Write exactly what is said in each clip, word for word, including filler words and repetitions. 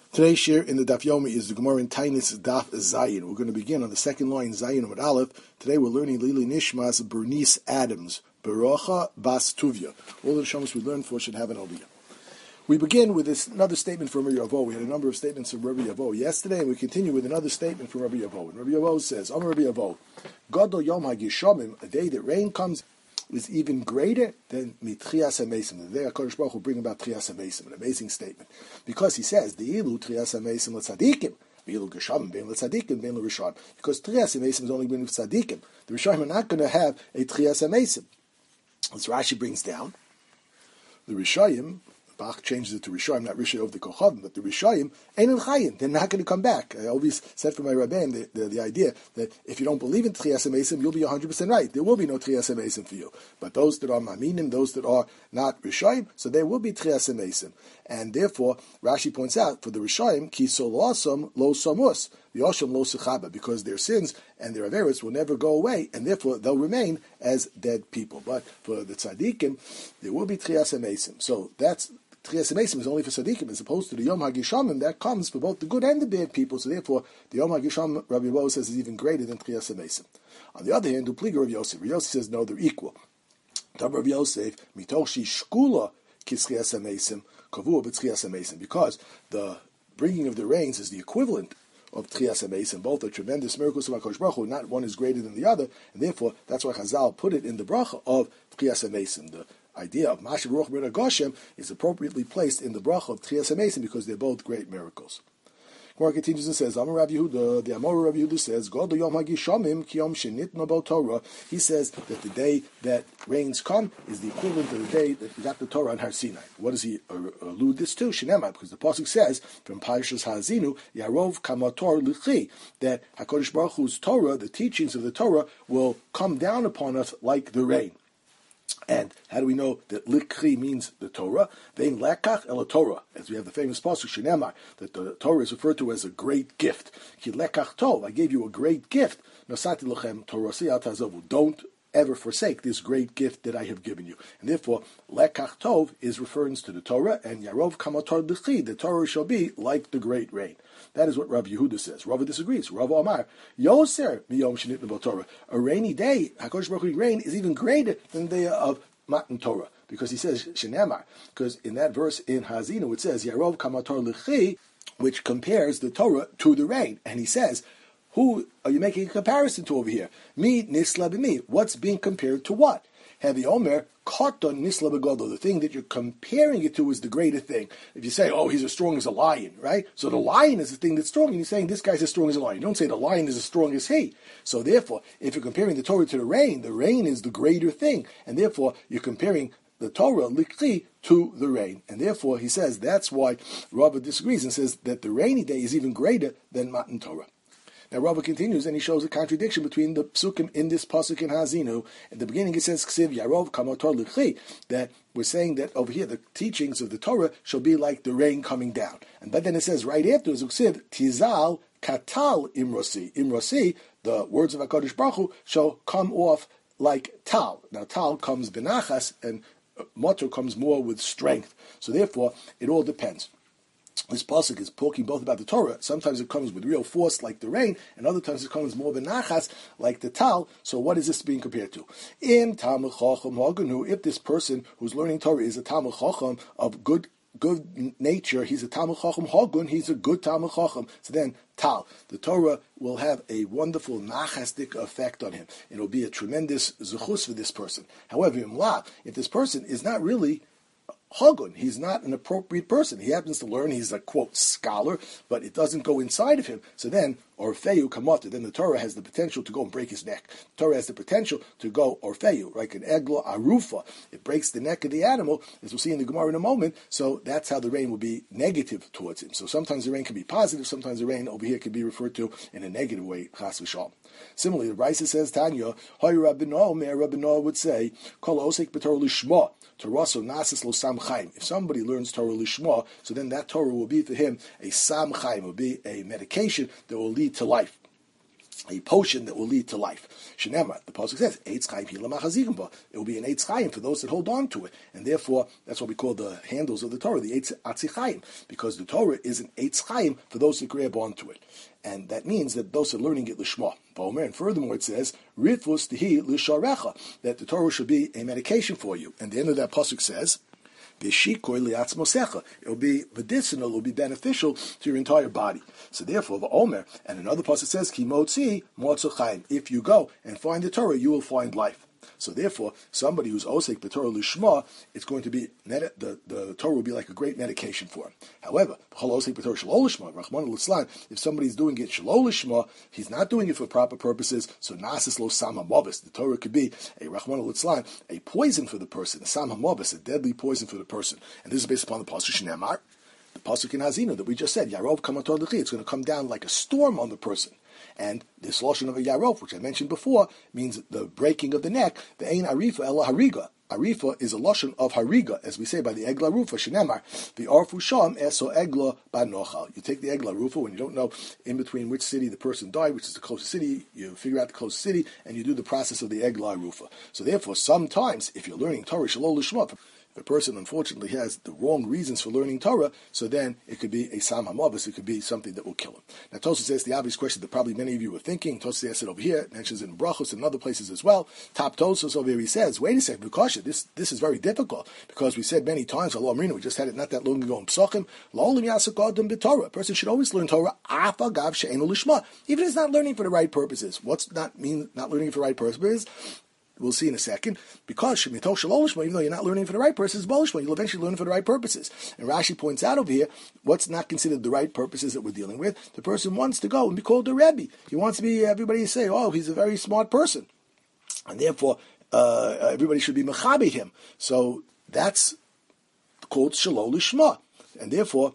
Today's share in the Daf Yomi is the Gemara in Tainis Daf Zayin. We're going to begin on the second line, Zayin Amud Aleph. Today we're learning Lili Nishmas Bernice Adams, Barocha Bas Tuvia. All the Shamos we learned for should have an Aliyah. We begin with this another statement from Rabbi Yavo. We had a number of statements from Rabbi Yavo yesterday, and we continue with another statement from Rabbi Yavo. And Rabbi Yavo says, Amar Rabbi Yavo, Gadol Yom HaGishamim, a day that rain comes, is even greater than Mitchias HaMesim. The day HaKadosh Baruch will bring about Tchias HaMesim, an amazing statement. Because he says, the Ilu Tchias HaMesim l'tzadikim, Ilu Geshamim ben l'tzadikim ben l'Rishon. Because Tchias HaMesim is only going with tzadikim. The Rishonim are not going to have a Tchias HaMesim. As Rashi brings down, the Rishayim, Bach changes it to Rishayim, not Rishayim of the Kochavim, but the Rishayim ain't in Chayim. They're not going to come back. I always said from my Rabbeim the, the, the idea that if you don't believe in Tchias HaMesim, you'll be one hundred percent right. There will be no Tchias HaMesim for you. But those that are Maminim, those that are not Rishayim, so there will be Tchias HaMesim. And therefore, Rashi points out, for the Rishayim, Ki sol asam lo samus, v'yosham lo sechaba, because their sins and their averos will never go away, and therefore they'll remain as dead people. But for the tzaddikim, there will be Tchias HaMesim. So that's Tchias HaMesim is only for tzaddikim, as opposed to the Yom HaGishamim that comes for both the good and the bad people. So therefore, the Yom HaGishamim, Rabbi Yavo says, is even greater than Tchias HaMesim. On the other hand, Dupliga Rav Yosef, Rav Yosef says, no, they're equal. Tab Rav Yosef, mitoch shi shkula ki Tchias HaMesim, kavua b'Tchias HaMesim, because the bringing of the rains is the equivalent of Tchias HaMesim. Both are tremendous miracles of HaKadosh Baruch Hu. Not one is greater than the other, and therefore that's why Chazal put it in the bracha of Tchias HaMesim. The idea of Mashiv Ruach Ben Goshem is appropriately placed in the bracha of Tchias HaMesim because they're both great miracles. Gemara continues and says, Amar Rav Yehuda, the Amor Rav Yehuda says, Gadol Yom HaGishamim ki Yom Shenitna Bo Torah. He says that the day that rains come is the equivalent of the day that we got the Torah on Har Sinai. What does he allude this to? Shenema, because the pasuk says from Parashas Ha'azinu, Yarov Kamator Lichi, that HaKadosh Baruch Hu's Torah, the teachings of the Torah, will come down upon us like the rain. And how do we know that likri means the Torah? Vein lekach el Torah, as we have the famous pasuk Shenemar, that the Torah is referred to as a great gift. Ki lekach tov, I gave you a great gift. Nosati lochem torasi al tazovu. Don't ever forsake this great gift that I have given you. And therefore, lekach tov is reference to the Torah, and yarov kamator b'chi, the Torah shall be like the great rain. That is what Rav Yehuda says. Rav disagrees. Rav Amar, Yoser miyom shenitna bo Torah. A rainy day, HaKadosh Baruch Hu rain, is even greater than the day of Matan Torah. Because he says, Shenemar, because in that verse in Hazinu it says, Yarov kamator lichi, which compares the Torah to the rain. And he says, who are you making a comparison to over here? Me, nisla b'mi. What's being compared to what? Heavy Omer, Koton Nisla Begodo. The thing that you're comparing it to is the greater thing. If you say, oh, he's as strong as a lion, right? So the lion is the thing that's strong, and you're saying this guy's as strong as a lion. You don't say the lion is as strong as he. So therefore, if you're comparing the Torah to the rain, the rain is the greater thing. And therefore, you're comparing the Torah, Likri, to the rain. And therefore, he says, that's why Rava disagrees and says that the rainy day is even greater than Matan Torah. Now, Rava continues, and he shows a contradiction between the psukim in this pasuk in Hazinu. At the beginning, it says, Ksiv Yarov Kamator Lichi, that we're saying that over here, the teachings of the Torah shall be like the rain coming down. And but then it says right afterwards, Ksiv Tizal Katal Imrosi. Imrosi, the words of HaKadosh Baruch Hu, shall come off like Tal. Now, Tal comes benachas, and Motor comes more with strength. So therefore, it all depends. This pasuk is talking both about the Torah. Sometimes it comes with real force, like the rain, and other times it comes more benachas, like the tal. So what is this being compared to? Im Talmud Chacham Haganu. If this person who's learning Torah is a Talmud Chacham of good good nature, he's a Talmud Chacham Hagun. He's a good Talmud Chacham. So then tal, the Torah will have a wonderful nachastic effect on him. It will be a tremendous zechus for this person. However, imla, if this person is not really Hagun, he's not an appropriate person. He happens to learn, he's a, quote, scholar, but it doesn't go inside of him. So then, Orfeu Kamata, then the Torah has the potential to go and break his neck. The Torah has the potential to go Orfeu, like an Egla Arufa. It breaks the neck of the animal, as we'll see in the Gemara in a moment. So that's how the rain will be negative towards him. So sometimes the rain can be positive, sometimes the rain over here can be referred to in a negative way, Chas v'shalom. Similarly, the Brisa says, Tanya, Hoy Rabbino, Meir Rabbino would say, Kol Osek B'Torah Lishma, Toraso Nasis Lo Sam Chaim. If somebody learns Torah Lishma, so then that Torah will be for him a Sam Chaim, will be a medication that will lead to life. a potion that will lead to life. Shenema, the pasuk says, Eitz Chaim Hila Machazikim Ba. It will be an Eitz Chaim for those that hold on to it, and therefore that's what we call the handles of the Torah, the Eitz Atzi Chaim, because the Torah is an Eitz Chaim for those that grab onto it, and that means that those that are learning it lishma. And furthermore, it says, Rifus Tihi Lisharecha, that the Torah should be a medication for you. And the end of that pasuk says, it will be medicinal, it will be beneficial to your entire body. So therefore, the Omer, and another pasuk says, Ki motzi motzu chaim. If you go and find the Torah, you will find life. So therefore, somebody who's osek b'Torah lishma, it's going to be the, the Torah will be like a great medication for him. However, osek b'Torah shelo lishma, Rachmana litzlan, if somebody's doing it shelo lishma, he's not doing it for proper purposes. So nasis lo sam hamovis. The Torah could be a Rachmana litzlan, a poison for the person, a sam hamovis, a deadly poison for the person. And this is based upon the pasuk Shneimar, the pasuk in Hazina that we just said. Yarov kamator lechi. It's going to come down like a storm on the person. And this lotion of a yarov, which I mentioned before, means the breaking of the neck. The ein arifa ela hariga. Arifa is a lotion of hariga, as we say by the egla rufa shenemar. The arfu sham eso egla banochal. You take the egla rufa when you don't know in between which city the person died, which is the closest city. You figure out the closest city, and you do the process of the egla rufa. So therefore, sometimes if you're learning Torah shalol lishma, if a person unfortunately has the wrong reasons for learning Torah, so then it could be a sam hamavis, it could be something that will kill him. Now Tosfos says the obvious question that probably many of you were thinking. Tosfos says it over here, mentions it in Brachos and other places as well. Top Tosfos over here, he says, wait a second, because this this is very difficult, because we said many times, Allah Amrina, we just had it not that long ago in Psachim, La'olim yasek adam b'Torah. A person should always learn Torah, afa gav she'enu lishma, even if he's not learning for the right purposes. What's not mean not learning for the right purposes? We'll see in a second. Because even though you're not learning for the right purposes, you'll eventually learn for the right purposes. And Rashi points out over here, what's not considered the right purposes that we're dealing with? The person wants to go and be called a Rebbe. He wants to be, everybody to say, oh, he's a very smart person. And therefore, uh, everybody should be mechabe him. So that's called Shalol Lishma. And therefore,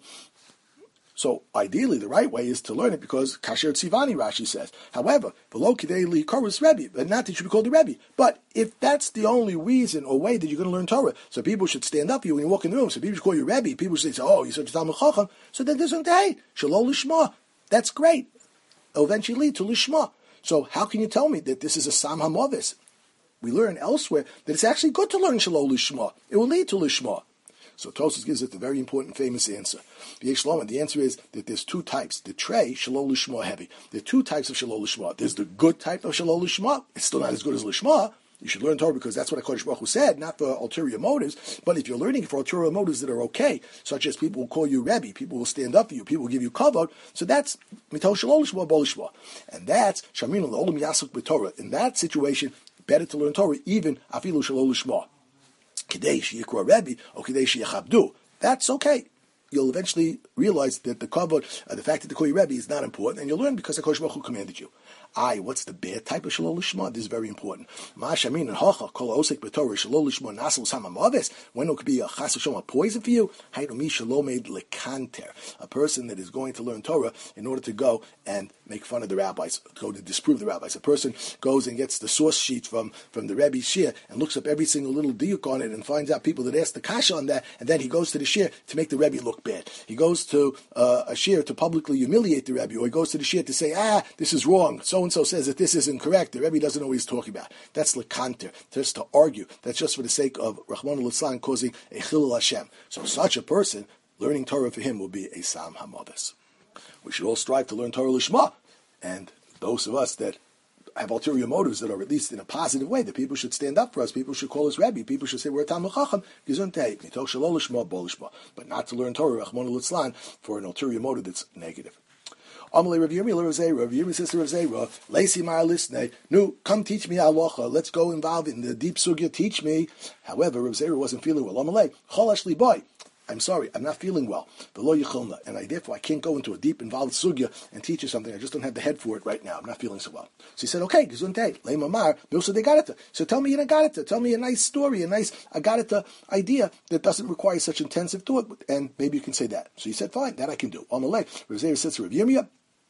so ideally, the right way is to learn it because Kasher Tzivani, Rashi says. However, below Kidei Li Korus Rebbe, but not that you should be called a Rebbe. But if that's the only reason or way that you're going to learn Torah, so people should stand up for you when you walk in the room, so people should call you Rebbe, people should say, oh, you're such a Talmud Chacham, so then there's something, hey, Shalol Lishma. That's great. It'll eventually lead to Lishma. So how can you tell me that this is a Sam HaMovis? We learn elsewhere that it's actually good to learn Shalol Lishma. It will lead to Lishma. So Tosfos gives it the very important, famous answer. The answer is that there's two types. The tray, Shalol Lishma heavy. There are two types of Shalol Lishma. There's the good type of Shalol Lishma. It's still not as good as Lishma. You should learn Torah because that's what HaKadosh Baruch Hu said, not for ulterior motives. But if you're learning for ulterior motives that are okay, such as people will call you Rebbe, people will stand up for you, people will give you kavod, so that's Mitol Shalol Lishma, Bo Lishma. And that's Shaminu L'Olam Yasuk B'Torah. In that situation, better to learn Torah, even Afilu Shalol Lishma. Kidei sheyikra Rebbe or kidei sheyachabdu. That's okay. You'll eventually realize that the kavod, uh, the fact that they call you Rebbe is not important, and you'll learn because HaKadosh Baruch Hu commanded you. Aye, what's the bad type of Shalol Lishma? This is very important. Ma'ashamin and Hacha kol osek b'Torah Shalol Lishma nasel samamaves. When it could be a chas v'shom, a poison for you. Haydomi shalomed lekanter, a person that is going to learn Torah in order to go and make fun of the rabbis, go to disprove the rabbis. A person goes and gets the source sheet from, from the Rebbe's shir and looks up every single little diuk on it and finds out people that ask the kasha on that, and then he goes to the shir to make the Rebbe look bad. He goes to uh, a shir to publicly humiliate the Rebbe, or he goes to the shir to say, ah, this is wrong. So so-and-so says that this is incorrect. The Rebbe doesn't know what he's talking about. That's lekanter, just to argue. That's just for the sake of Rahman al-Islam causing a chilul Hashem. So such a person, learning Torah for him will be a Sam HaMoves. We should all strive to learn Torah Lishma. And those of us that have ulterior motives that are at least in a positive way, that people should stand up for us, people should call us Rebbe, people should say we're a Talmud Chacham, Gesundheit, Mitoch Shalol Lishma, Bo Lishma, but not to learn Torah, Rahman al-Islam, for an ulterior motive that's negative. Amalei Rav Yirmi, Rav Zera, Rav Yirmi sister Rav Zera, Leisi Mar Lisnei, nu, come teach me halacha, let's go involve in the deep sugya, teach me. However, Rav Zera wasn't feeling well. Amalei, Cholash li boy, I'm sorry, I'm not feeling well. V'lo yichilna, and I therefore I can't go into a deep involved sugya and teach you something. I just don't have the head for it right now. I'm not feeling so well. So he said, okay, gesundheit, leimamar, bilsa de garita. So tell me an agarita, tell me a nice story, a nice agarita idea that doesn't require such intensive thought, and maybe you can say that. So he said, fine, that I can do. Amalei, Rav Zera says to Rav Yirmiyah,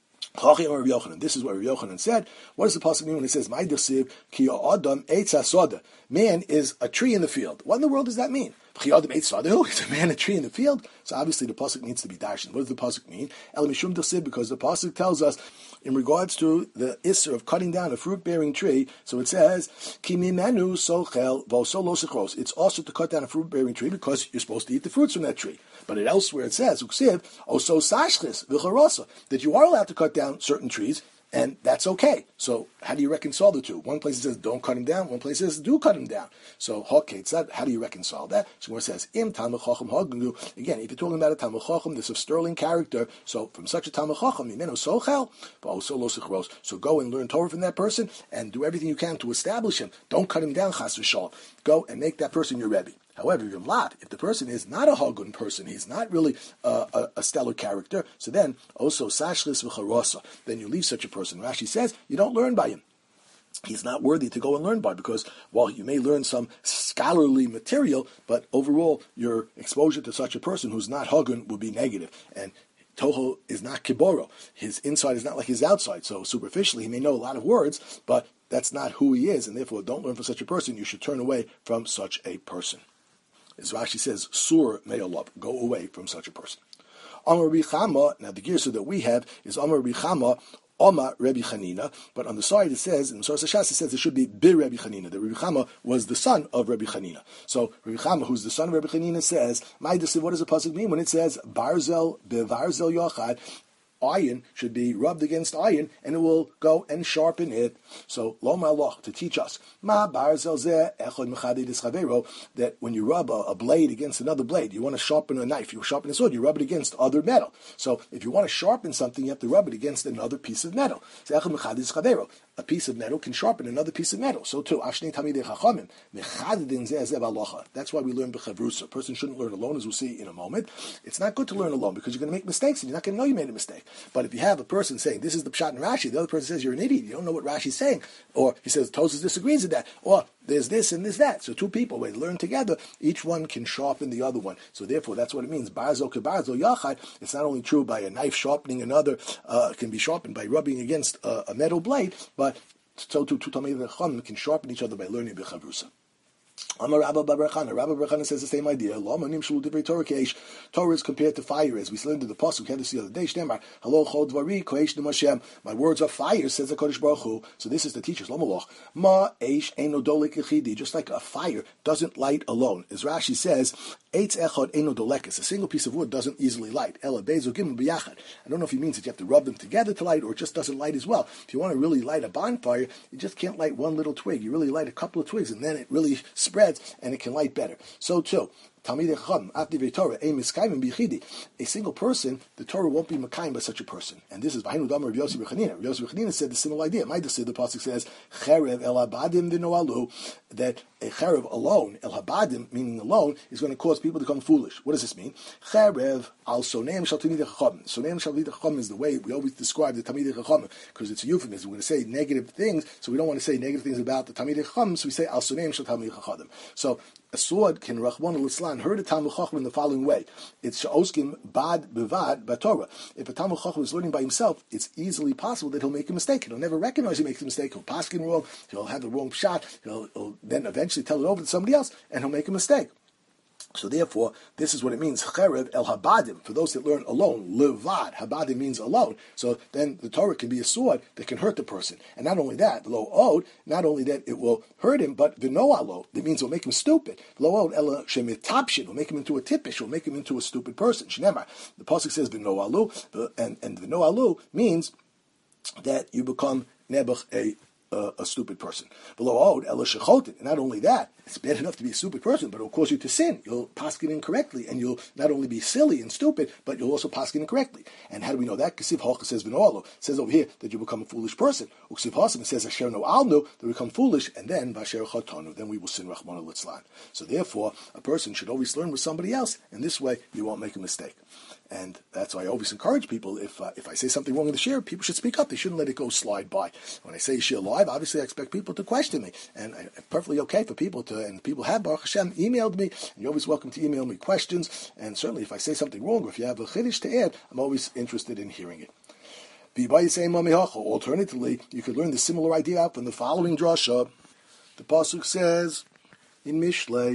this is what Rav Yochanan said. What does the pasuk mean when it says, "My desiv ki adam eitz hasoda"? Man is a tree in the field. What in the world does that mean? He's a man, a tree in the field. So obviously the pasuk needs to be darshan. What does the pasuk mean? El mishum dasib, because the pasuk tells us in regards to the isser of cutting down a fruit-bearing tree. So it says, Ki mimenu sochel v'oso lo sichros. It's also to cut down a fruit-bearing tree because you're supposed to eat the fruits from that tree. But it elsewhere it says, uksiv oso sashchis v'charosa, that you are allowed to cut down certain trees. And that's okay. So how do you reconcile the two? One place it says don't cut him down. One place it says do cut him down. So how do you reconcile that? So it says im Talmid Chacham hagungu. Again, if you're talking about a Talmid Chacham, this of sterling character. So from such a Talmid Chacham, imenu sochel, v'oso lo sichros. So go and learn Torah from that person and do everything you can to establish him. Don't cut him down, chas v'shalom. Go and make that person your Rebbe. However, if the person is not a Hagun person, he's not really uh, a, a stellar character, so then, also, Sashlis v'charosa, then you leave such a person. Rashi says, you don't learn by him. He's not worthy to go and learn by, because while you may learn some scholarly material, but overall, your exposure to such a person who's not Hagun will be negative. And Toho is not Kiboro. His inside is not like his outside. So superficially, he may know a lot of words, but that's not who he is, and therefore don't learn from such a person. You should turn away from such a person. As Rashi says, Sur me'olav, go away from such a person. Amar Rabbi Chama, now the girsa that we have is Amar Rabbi Chama, Oma Rabbi Chanina, but on the side it says, in Source Shas it says it should be Bir Rabbi Chanina, that Rabbi Chama was the son of Rabbi Chanina. So Rabbi Chama, who's the son of Rabbi Chanina, says, what does the pasuk mean when it says, Barzel bevarzel yochad, iron should be rubbed against iron, and it will go and sharpen it. So, lo ma'aloch, to teach us, ma barzel zeh echad mechadid es chavero, that when you rub a, a blade against another blade, you want to sharpen a knife, you sharpen a sword, you rub it against other metal. So, if you want to sharpen something, you have to rub it against another piece of metal. So, echad mechadid es chavero. A piece of metal can sharpen another piece of metal. So too, Ashni Tamidei Chachamim, mechadidin zeh zeh b'halacha. That's why we learn b'chavrusa. A person shouldn't learn alone, as we'll see in a moment. It's not good to learn alone because you're going to make mistakes and you're not going to know you made a mistake. But if you have a person saying, this is the Pshat in Rashi, the other person says you're an idiot, you don't know what Rashi's saying, or he says Tosfos disagrees with that, or there's this and there's that. So two people, when they learn together, each one can sharpen the other one. So therefore, that's what it means. Barzo kebarzo yachad. It's not only true by a knife sharpening another, uh, can be sharpened by rubbing against a, a metal blade, but so too, two Talmidei Chacham can sharpen each other by learning b'chavrusa. Amar Rabba Bar Chana. Rabba Bar Chana says the same idea. Torah is compared to fire, as we learned in the pasuk. We had this the other day. Shnemar Halo Chol Dvari Koesh Dem Hashem. My words are fire, says the Kodesh Baruch Hu. So this is the teachers. Lomaloch Ma Eish Eino Dolek Echidi. Just like a fire doesn't light alone, as Rashi says, Eitz Echad Eino Dolekes. A single piece of wood doesn't easily light. Ela Bezo Gimel B'Yachad. I don't know if he means that you have to rub them together to light, or it just doesn't light as well. If you want to really light a bonfire, you just can't light one little twig. You really light a couple of twigs, and then it really spreads and it can light better. So too, Talmidei Chacham, After Torah, a single person, the Torah won't be Mekayim by such a person. And this is V'hainu Damar Rav Yossi B'Chanina. Rav Yossi B'Chanina said the similar idea. My the pasuk says, Cherev el habadim v'noalu, that a cherev alone, el habadim, meaning alone, is going to cause people to become foolish. What does this mean? Cherev al soneim shal Talmidei Chacham. Soneim shal Talmidei Chacham is the way we always describe the Talmidei Chacham, because it's a euphemism. We're going to say negative things, so we don't want to say negative things about the Talmidei Chacham, so we say al soneim shal Talmidei Chacham. So a sword can Rachmana Litzlan heard a Talmid Chacham in the following way: it's she'oskim bad bevad b'Torah. If a Talmid Chacham is learning by himself, it's easily possible that he'll make a mistake. He'll never recognize he makes a mistake. He'll paskin wrong. He'll have the wrong shot. He'll, he'll then eventually tell it over to somebody else, and he'll make a mistake. So therefore, this is what it means, Cherev el habadim, for those that learn alone, levad, habadim means alone. So then the Torah can be a sword that can hurt the person. And not only that, lo od, not only that it will hurt him, but v'noalo, that means it will make him stupid. Lo od, ela shemitapshin, will make him into a tippish, will make him into a stupid person. Shnemar, the pasuk says v'noalu, and, and v'noalu means that you become nebuch, a Uh, a stupid person. Below od ela shechotin. And not only that, it's bad enough to be a stupid person, but it'll cause you to sin. You'll paskin incorrectly, and you'll not only be silly and stupid, but you'll also paskin incorrectly. And how do we know that? Kesiv Halcha says v'noalo. It says over here that you become a foolish person. Uksiv Hasim says asher no alnu, that we become foolish, and then vasher chotonu, then we will sin Rachmana Litzlan. So therefore, a person should always learn with somebody else, and this way you won't make a mistake. And that's why I always encourage people, if uh, if I say something wrong in the shir, people should speak up. They shouldn't let it go slide by. When I say shir live, obviously I expect people to question me. And I, it's perfectly okay for people to, and people have, Baruch Hashem, emailed me, and you're always welcome to email me questions. And certainly if I say something wrong, or if you have a chiddush to add, I'm always interested in hearing it. Alternatively, you could learn the similar idea out from the following drasha. The pasuk says in Mishlei,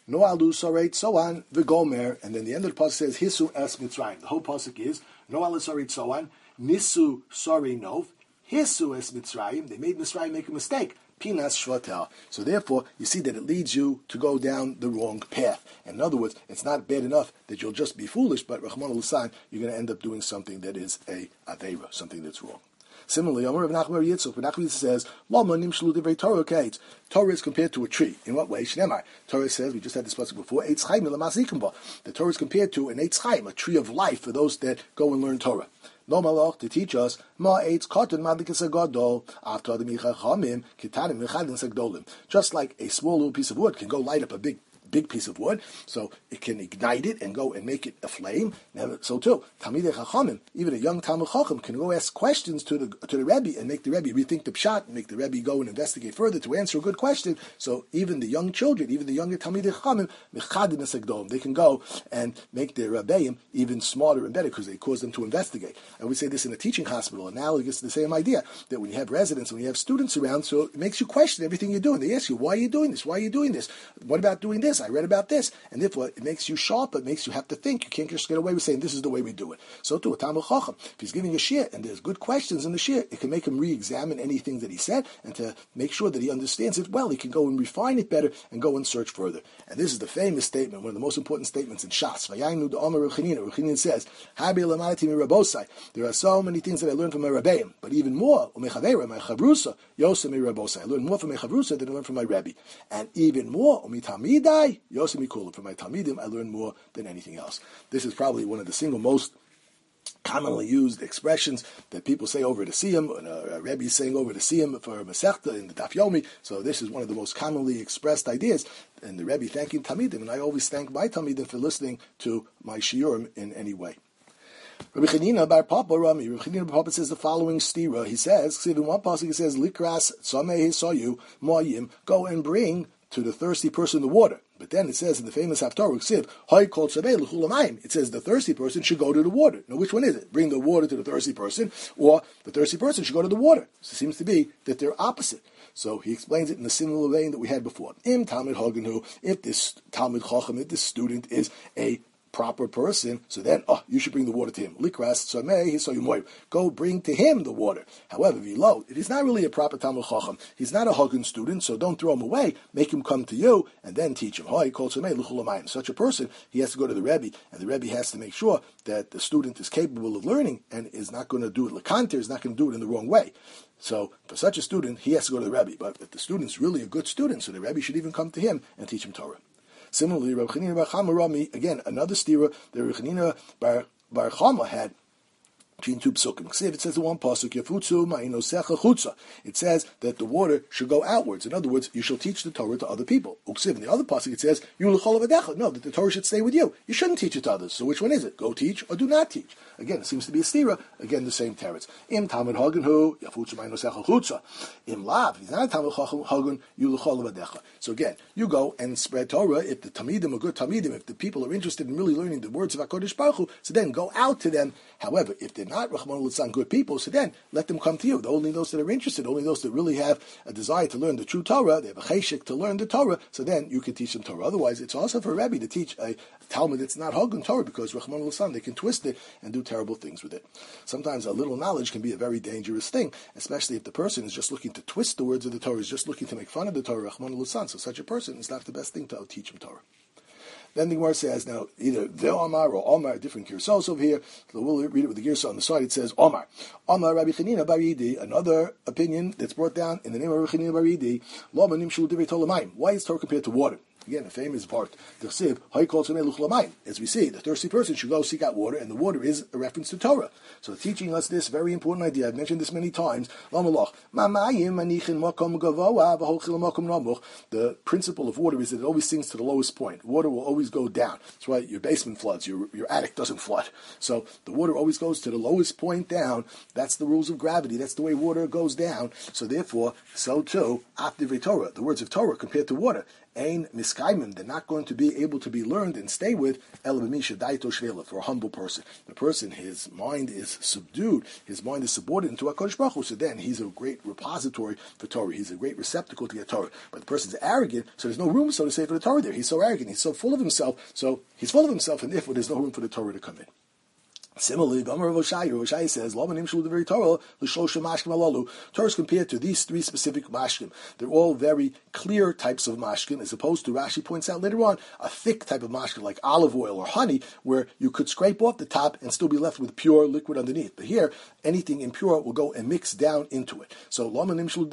No alu saret so on the gomer, and then the end of the pasuk says hisu es mitzrayim. The whole pasuk is no alu saret so on nisu sari nov hisu es mitzrayim. They made Mitzrayim make a mistake. Pinas shvatel. So therefore, you see that it leads you to go down the wrong path. And in other words, it's not bad enough that you'll just be foolish, but Rahman al-San, you're going to end up doing something that is a aveira, something that's wrong. Similarly, Amar Rav Nachman Yitzchak, Rav Nachman says, Lama nimshlu divrei Torah kates. Torah is compared to a tree. In what way? Shnemar. Torah says, we just had this passage before, Eitz Chaim l'masikim ba. The Torah is compared to an Eitz Chaim, a tree of life for those that go and learn Torah. No malach to teach us ma eitz cotton madlikas agadol after the michachamim kitanim mechadin sagdolim. Just like a small little piece of wood can go light up a big big piece of wood, so it can ignite it and go and make it a flame. So too, Talmidei Chachamim, even a young Talmid Chacham, can go ask questions to the to the Rebbe and make the Rebbe rethink the pshat, and make the Rebbe go and investigate further to answer a good question. So even the young children, even the younger Talmidei Chachamim, mechadim esagdolim, they can go and make their Rebbeim even smarter and better because they cause them to investigate. And we say this in a teaching hospital, analogous to the same idea, that when you have residents, when you have students around, so it makes you question everything you're doing. They ask you, why are you doing this? Why are you doing this? What about doing this? I read about this, and therefore it makes you sharper. It makes you have to think. You can't just get away with saying this is the way we do it. So too, a Talmid Chacham, if he's giving a shir and there's good questions in the shir, it can make him re-examine anything that he said, and to make sure that he understands it well, he can go and refine it better and go and search further. And this is the famous statement, one of the most important statements in Shas. Vayaynu d'Omer Rav Chanina. Rav Chanina says, "Habi l'malati mi Rabosai." There are so many things that I learned from my Rebbeim, but even more, u'mechavera, my chavrusa, yosem mi Rabosai. I learned more from my chavrusa than I learned from my Rebbe, and even more, u'mitamidai, yosem mi kula. From my Talmidim, I learned more than anything else. This is probably one of the single most commonly used expressions that people say over the Siyam, and a Rebbe is saying over the Siyam for Masechta in the Daf Yomi. So this is one of the most commonly expressed ideas. And the Rebbe thanking Talmidim, and I always thank my Talmidim for listening to my shiurim in any way. Rabbi Chanina bar Papa Rami. Rabbi Chanina bar Papa says the following stira. He says, in one passage he says, "Likras tzamei hisayu moyim." Go and bring to the thirsty person the water. But then it says in the famous Haftarah, it says the thirsty person should go to the water. Now, which one is it? Bring the water to the thirsty person, or the thirsty person should go to the water. So it seems to be that they're opposite. So he explains it in the similar vein that we had before. Im Talmid Haganu, if this Talmid Chacham, if this student is a proper person, so then, oh, you should bring the water to him. Likras tzamei hisayu. Go bring to him the water. However, v'lo, if he's not really a proper Talmid Chacham, he's not a Hagun student, so don't throw him away. Make him come to you and then teach him. Such a person, he has to go to the Rebbe, and the Rebbe has to make sure that the student is capable of learning and is not going to do it lekanter, is not going to do it in the wrong way. So for such a student, he has to go to the Rebbe. But if the student's really a good student, so the Rebbe should even come to him and teach him Torah. Similarly, Rav Chanina bar Chama Rami, again, another stira that Rav Chanina bar, bar Chama had between two psukim. It says the one pasuk, Yafutzu ma'inosecha chutza. It says that the water should go outwards. In other words, you shall teach the Torah to other people. Uksiv. In the other pasuk, it says, Yulechol avadecha. No, that the Torah should stay with you. You shouldn't teach it to others. So which one is it? Go teach or do not teach. Again, it seems to be a stira. Again, the same teretz. Im Talmid Hagun hu, Yafutzu ma'inosecha chutza. Im lav. If he's not a Talmid Hagun, Yulechol avadecha. So again, you go and spread Torah. If the Talmidim are good Talmidim, if the people are interested in really learning the words of HaKadosh Baruch Hu, so then go out to them. However, if they're not Rahman al good people, so then let them come to you. Only those that are interested, only those that really have a desire to learn the true Torah, they have a cheshik to learn the Torah, so then you can teach them Torah. Otherwise, it's also for a Rebbe to teach a Talmud that's not Hagun Torah, because Rahman al they can twist it and do terrible things with it. Sometimes a little knowledge can be a very dangerous thing, especially if the person is just looking to twist the words of the Torah, is just looking to make fun of the Torah, Rahman al So such a person is not the best thing to teach him Torah. Then the Gemara says, now, either Ve'omar or Omar, different girsos over here. So we'll read it with the girsa on the side. It says, Omar. Omar Rabbi Chanina bar Yidi, another opinion that's brought down in the name of Rabbi Chanina bar Yidi. Lo manim shul divrei Torah. Why is Torah compared to water? Again, a famous part. As we see, the thirsty person should go seek out water, and the water is a reference to Torah. So teaching us this very important idea, I've mentioned this many times, the principle of water is that it always sinks to the lowest point. Water will always go down. That's why your basement floods, your, your attic doesn't flood. So the water always goes to the lowest point down. That's the rules of gravity. That's the way water goes down. So therefore, so too, Torah, the words of Torah compared to water. Ein miskaimim, they're not going to be able to be learned and stay with el b'misha daito shvela, for a humble person. The person, his mind is subdued, his mind is subordinate to HaKadosh Baruch Hu, so then he's a great repository for Torah. He's a great receptacle to get Torah. But the person's arrogant, so there's no room, so to say, for the Torah there. He's so arrogant, he's so full of himself, so he's full of himself, and therefore there's no room for the Torah to come in. Similarly, Gomer Rav Oshai, Rav Oshai says, Torah is compared to these three specific mashkim. They're all very clear types of mashkim, as opposed to, Rashi points out later on, a thick type of mashkim like olive oil or honey, where you could scrape off the top and still be left with pure liquid underneath. But here, anything impure will go and mix down into it. So, which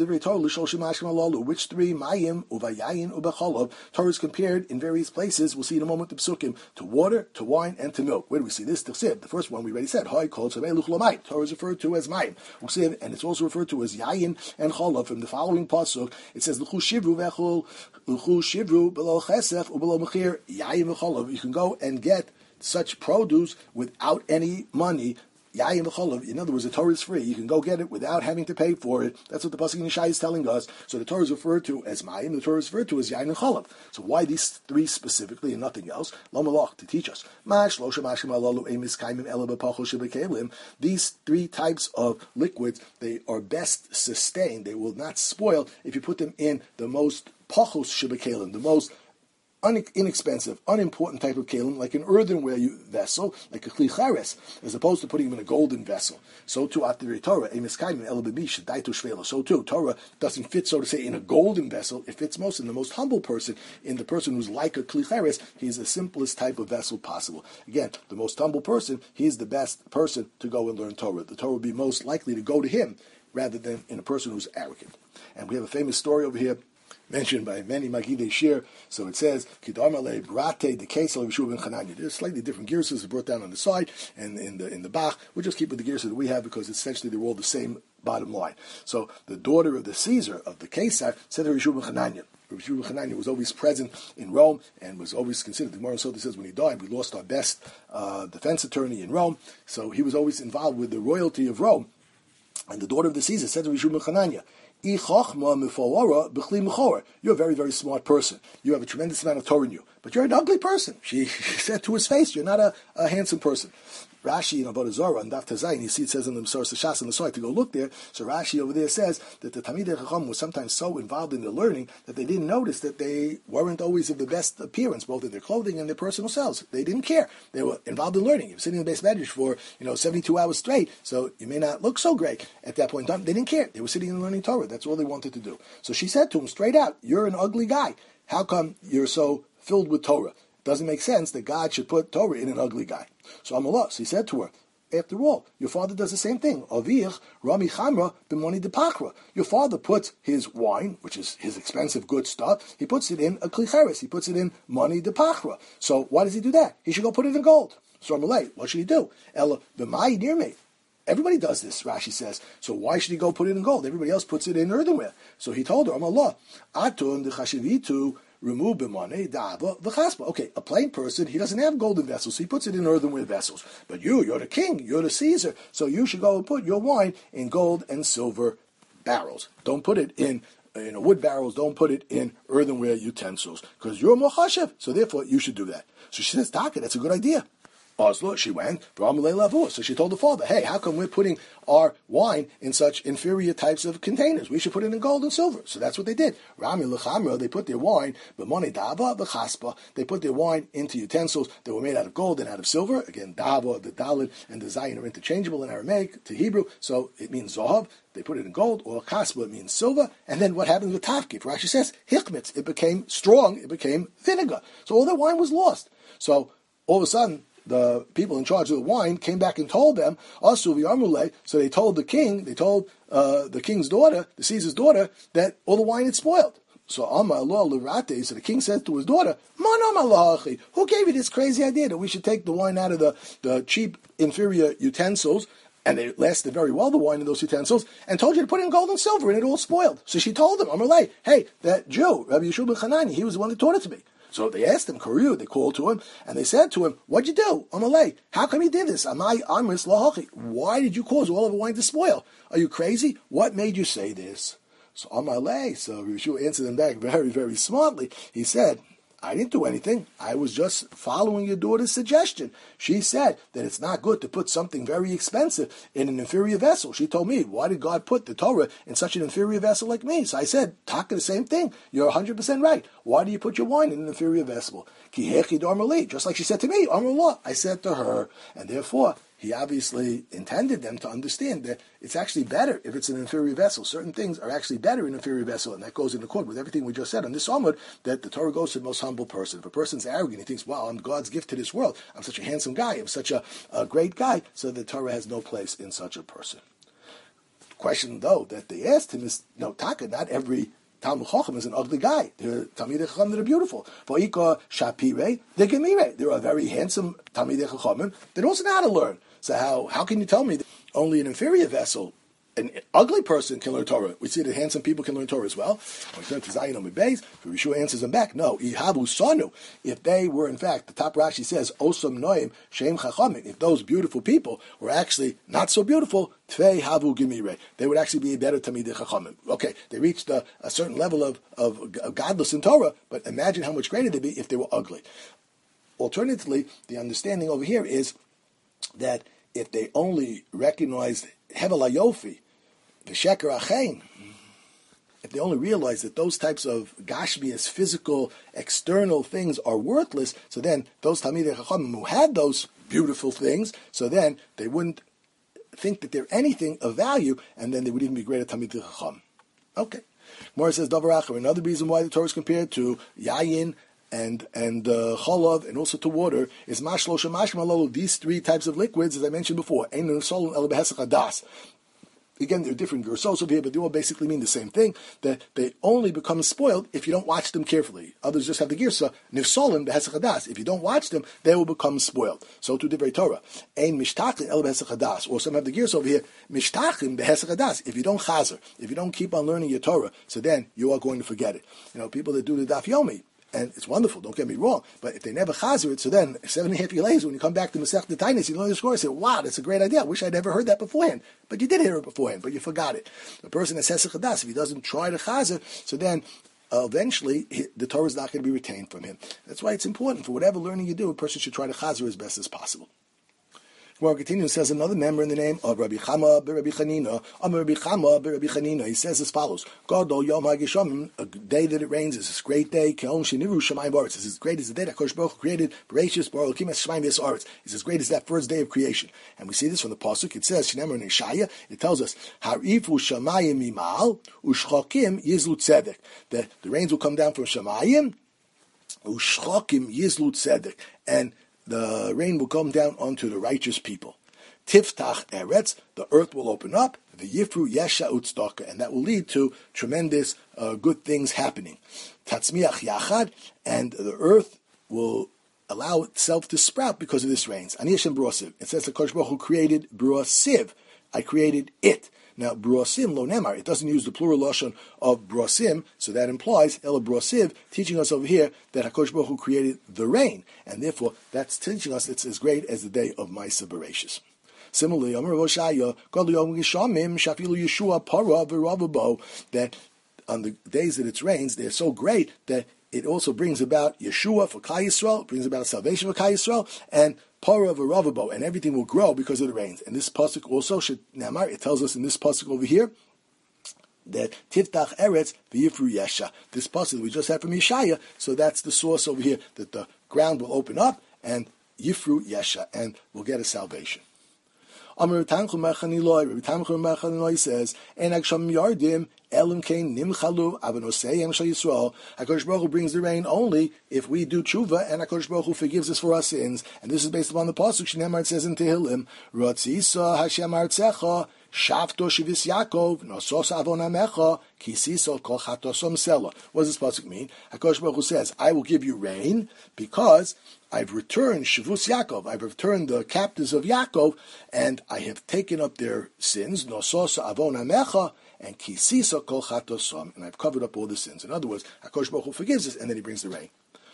three, Mayim, Uvayayin, Ubacholov, Torah is compared in various places, we'll see in a moment the psukim, to water, to wine, and to milk. Where do we see this? The first one we already said, Torah is referred to as Mayim, and it's also referred to as Yayin and Cholov. From the following pasuk, it says, you can go and get such produce without any money. In other words, the Torah is free. You can go get it without having to pay for it. That's what the pasuk in Yeshai is telling us. So the Torah is referred to as Mayim, the Torah is referred to as Yain and Cholav. So why these three specifically and nothing else? Lamalach, to teach us. These three types of liquids, they are best sustained. They will not spoil if you put them in the most pachos shebekalim, the most inexpensive, unimportant type of kalim, like an earthenware vessel, like a kli chares, as opposed to putting them in a golden vessel. So too, after Torah, so too, Torah doesn't fit, so to say, in a golden vessel. It fits most in the most humble person, in the person who's like a kli chares. He's the simplest type of vessel possible. Again, the most humble person, he's the best person to go and learn Torah. The Torah will be most likely to go to him, rather than in a person who's arrogant. And we have a famous story over here, mentioned by many Magidei Shir. So it says, Kidarmale Brate the case of Yeshua ben Chananya. There's slightly different gears brought down on the side, and in the in the Bach, we'll just keep with the gears that we have because essentially they're all the same bottom line. So the daughter of the Caesar, of the Caesar, said to Yeshua ben Chananya. Yeshua ben Chananya was always present in Rome and was always considered, the Gemara Sota says when he died, we lost our best uh, defense attorney in Rome. So he was always involved with the royalty of Rome. And the daughter of the Caesar said to Yeshua ben Chananya, you're a very, very smart person. You have a tremendous amount of Torah in you. But you're an ugly person. She, she said to his face, you're not a, a handsome person. Rashi in Avodah Zarah and Daf Tazayin, you see it says in the Mesoras Shas on the side to go look there. So Rashi over there says that the Talmidei Chacham was sometimes so involved in their learning that they didn't notice that they weren't always of the best appearance, both in their clothing and their personal selves. They didn't care. They were involved in learning. You were sitting in the base medrash for you know seventy-two hours straight, so you may not look so great at that point in time. They didn't care. They were sitting and learning Torah. That's all they wanted to do. So she said to him straight out, "You're an ugly guy. How come you're so filled with Torah? It doesn't make sense that God should put Torah in an ugly guy." So Amallah, so he said to her, after all, your father does the same thing. Avich Rami Chamra b'moni de Pakra. Your father puts his wine, which is his expensive good stuff, he puts it in a klicheres. He puts it in money de Pakra. So why does he do that? He should go put it in gold. So Amalei, what should he do? Ella b'mai dear me. Everybody does this, Rashi says. So why should he go put it in gold? Everybody else puts it in earthenware. So he told her, Amallah, Atun de Chashivitu. Remove b'monei da'ava v'chaspa. Okay, a plain person, he doesn't have golden vessels, so he puts it in earthenware vessels. But you, you're the king, you're the Caesar, so you should go and put your wine in gold and silver barrels. Don't put it in you know, wood barrels, don't put it in earthenware utensils, because you're Mohashev, so therefore you should do that. So she says, Taka, that's a good idea. Oslo, she went, so she told the father, hey, how come we're putting our wine in such inferior types of containers? We should put it in gold and silver. So that's what they did. Rami Lechamra, they put their wine, b'monei dava v'chaspa, they put their wine into utensils that were made out of gold and out of silver. Again, dava, the dalit, and the zayin are interchangeable in Aramaic to Hebrew, so it means zohav. They put it in gold, or chaspa, it means silver. And then what happens with tafkif? Rashi says, hikmitz, it became strong, it became vinegar. So all their wine was lost. So all of a sudden, the people in charge of the wine came back and told them, Asu v'yarmulei, so they told the king, they told uh, the king's daughter, the Caesar's daughter, that all the wine had spoiled. So Amar Allah Lurate, so the king said to his daughter, Manam Allahi, who gave you this crazy idea that we should take the wine out of the, the cheap, inferior utensils, and they lasted very well, the wine in those utensils, and told you to put it in gold and silver, and it all spoiled. So she told him, Amalei, hey, that Jew, Rabbi Yeshua ben Chananya, he was the one that taught it to me. So they asked him, Korea, they called to him, and they said to him, what'd you do? Amalei, how come you did this? Amai Amris Lahachi. Why did you cause all of the wine to spoil? Are you crazy? What made you say this? So Amalei, so Yeshua answered them back very, very smartly. He said, I didn't do anything. I was just following your daughter's suggestion. She said that it's not good to put something very expensive in an inferior vessel. She told me, why did God put the Torah in such an inferior vessel like me? So I said, Taka, the same thing. You're one hundred percent right. Why do you put your wine in an inferior vessel? Ki hechi darmali, just like she said to me, Amrullah. I said to her, and therefore, he obviously intended them to understand that it's actually better if it's an inferior vessel. Certain things are actually better in an inferior vessel, and that goes in accord with everything we just said on this Amud, that the Torah goes to the most humble person. If a person's arrogant, he thinks, wow, I'm God's gift to this world. I'm such a handsome guy. I'm such a, a great guy. So the Torah has no place in such a person. The question, though, that they asked him is, no, Taka, not every Talmud Chacham is an ugly guy. There are Talmidei Chacham that are beautiful. V'ika Shapire, they're Gemire. There are very handsome Talmidei Chacham that also know how to learn. So how, how can you tell me that only an inferior vessel, an ugly person can learn Torah? We see that handsome people can learn Torah as well. When we turn to Zion Amid Beis, Yeshua answers them back, no, Ihavu Sanu. If they were, in fact, the top Rashi says, Osam Noim Shem Chachamim, if those beautiful people were actually not so beautiful, Tvei Havu Gemire, they would actually be a better Tamidei Chachamim. Okay, they reached a, a certain level of, of, of godless in Torah, but imagine how much greater they'd be if they were ugly. Alternatively, the understanding over here is that if they only recognized Hevel HaYofi, the Sheker Achein, if they only realize that those types of gashmias, physical, external things are worthless, so then those Talmidei Chachamim who had those beautiful things, so then they wouldn't think that they're anything of value, and then they would even be greater Talmidei Chacham. Okay. Gemara says, Davar Acher, another reason why the Torah is compared to Yayin, and and uh, cholav, and also to water, is mashlo shemashmalolu. These three types of liquids, as I mentioned before, ein solon el behesach hadas. Again, there are different gersos over here, but they all basically mean the same thing, that they only become spoiled if you don't watch them carefully. Others just have the girsa, nifsolin behesach hadas. If you don't watch them, they will become spoiled. So to divrei Torah, ein mishtachin el behesach hadas. Or some have the girsa over here, mishtachin behesach hadas. If you don't chazer, if you don't keep on learning your Torah, so then you are going to forget it. You know, people that do the daf yomi, and it's wonderful, don't get me wrong, but if they never chazer it, so then seven and a half years later, when you come back to Masech the Tainis, you learn the score and say, wow, that's a great idea. I wish I'd ever heard that beforehand. But you did hear it beforehand, but you forgot it. The person that says chadas, if he doesn't try to chazer, so then uh, eventually he, the Torah is not going to be retained from him. That's why it's important for whatever learning you do, a person should try to chazer as best as possible. Gemara continues, says another member in the name of Rabbi Chama b'Rabbi Chanina. Amar Rabbi Chama b'Rabbi Chanina. He says as follows: Gadol Yom HaGeshamim, a day that it rains is this great day. Ke'on sheniru Shamayim V'Aretz. It's as great as the day that Kosh Baruch Hu created Bereshis Bar Elokim Es Shamayim V'Aretz. It's as great as that first day of creation. And we see this from the pasuk. It says Shneimar in Yeshaya. It tells us Harifu Shamayim Mimal Ushchakim Yizlu Tzedek. That the rains will come down from Shamayim Ushchakim Yizlu Tzedek, and the rain will come down onto the righteous people. Tiftach eretz, the earth will open up. The yifru yesha utzdaka, and that will lead to tremendous uh, good things happening. Tatzmiach yachad, and the earth will allow itself to sprout because of this rains. Anish and brosiv. It says the Kosh Baruch Hu created brosiv. I created it. Now, brosim lo nemar, it doesn't use the plural lashon of brosim, so that implies ela brosiv, teaching us over here that HaKadosh Baruch Hu created the rain, and therefore that's teaching us it's as great as the day of Ma'aseh Bereshis. Similarly, Amar Roshaya, God Yom Geshamim, Shafilu Yeshua Para V'Ravabo, that on the days that it rains, they're so great that it also brings about Yeshua for Klal Yisrael, brings about salvation for Klal Yisrael, and Para V'Ravabo, and everything will grow because of the rains. And this pasuk also should Namar, it tells us in this pasuk over here that Tiftach Eretz V'Yifru Yesha. This pasuk we just had from Yeshaya, so that's the source over here that the ground will open up and Yifru Yesha, and we'll get a salvation. Amar Tanchum Mechaniloi, Rabbi Tanchum Mechaniloi says, En Aksham Yardim, Elim Kain Nimchalu, Avanosei Shal Yisrael. HaKadosh Baruch Hu brings the rain only if we do tshuva, and HaKadosh Baruch Hu forgives us for our sins. And this is based upon the pasuk Shneimar, it says in Tehillim, Ratzisa Hashem Artzecha, Shavto Shivis Yaakov, Nosos Avon Amecha, Kisiso Kol Chatosom Sela. What does this pasuk mean? HaKadosh Baruch Hu says, I will give you rain because I've returned Shavus Yaakov, I've returned the captives of Yaakov, and I have taken up their sins, Nosos Avon Amecha, and Kisisa Kol Chatosom, and I've covered up all the sins. In other words, HaKadosh Baruch Hu forgives us, and then He brings the rain.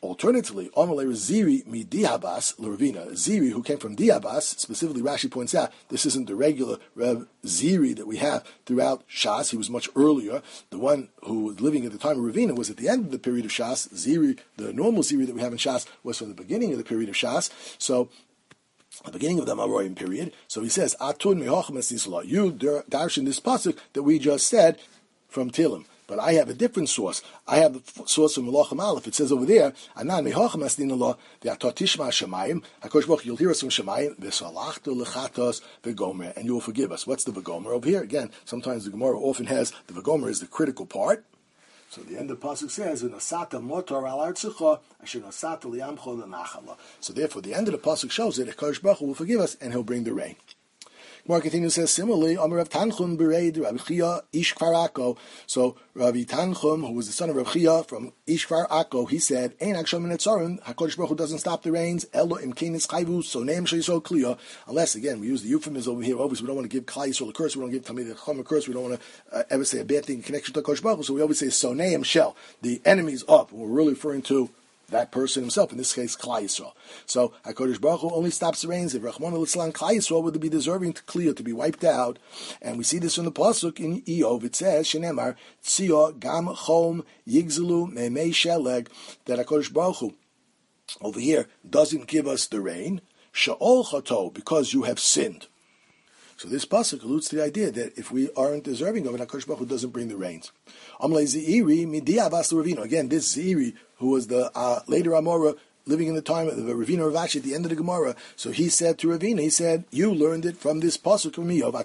Alternatively, Amalei Ziri mi Diabas Ravina. Ziri, who came from Diabas, specifically Rashi points out, this isn't the regular Rev Ziri that we have throughout Shas. He was much earlier. The one who was living at the time of Ravina was at the end of the period of Shas. Ziri, the normal Ziri that we have in Shas, was from the beginning of the period of Shas. So, the beginning of the Amoraim period. So he says, Atun mehochem es Yisrael. You darshan this pasuk that we just said from Tilim. But I have a different source. I have the source from Melachim Aleph. It says over there, Anan mehochem es din Allah, the atotishma shemayim, HaKadosh Baruch Hu, you'll hear us from shemayim, v'salachtu lechatos v'gomer, and you will forgive us. What's the v'gomer over here? Again, sometimes the Gemara often has, the v'gomer is the critical part. So the end of the pasuk says, "V'nasata motor al artzecha, asher nasata liamcho lenachala." So therefore, the end of the pasuk shows that HaKadosh Baruch Hu will forgive us and He'll bring the rain. Gemara continues, says similarly, Amar Rav Tanchum bereid Rabbi Chia ish Kfar Akko. So Rabbi Tanchum, who was the son of Rabbi Chia from ish Kfar Akko, he said, "Ein aksham minetzarim." HaKadosh Baruch Hu doesn't stop the rains. Elo imkenis chayvu so neim sheyisol kliya. Unless again we use the euphemism over here. Obviously, we don't want to give Klal Yisrael a curse. We don't give Tamid Chacham a curse. We don't want to uh, ever say a bad thing in connection to HaKadosh Baruch Hu. So we always say so neim shel. The enemy's up. We're really referring to that person himself, in this case, Klal Yisrael. So, HaKadosh Baruch Hu only stops the rains if Rachmana Litzlan Klal Yisrael would be deserving to clear, to be wiped out. And we see this in the Pasuk in Eov. It says, Shenemar, Tzio Gam Chom Yigzelu Memei Sheleg, that HaKadosh Baruch Hu, over here, doesn't give us the rain, Sha'ol Chato, because you have sinned. So this pasuk alludes to the idea that if we aren't deserving of it, HaKadosh Baruch Hu doesn't bring the rains. Amalei Zeiri midia Abbas Ravina. Again, this Zeiri, who was the uh, later Amora, living in the time of the Ravina Ravashi at the end of the Gemara. So he said to Ravina, he said, you learned it from this pasuk from Eov.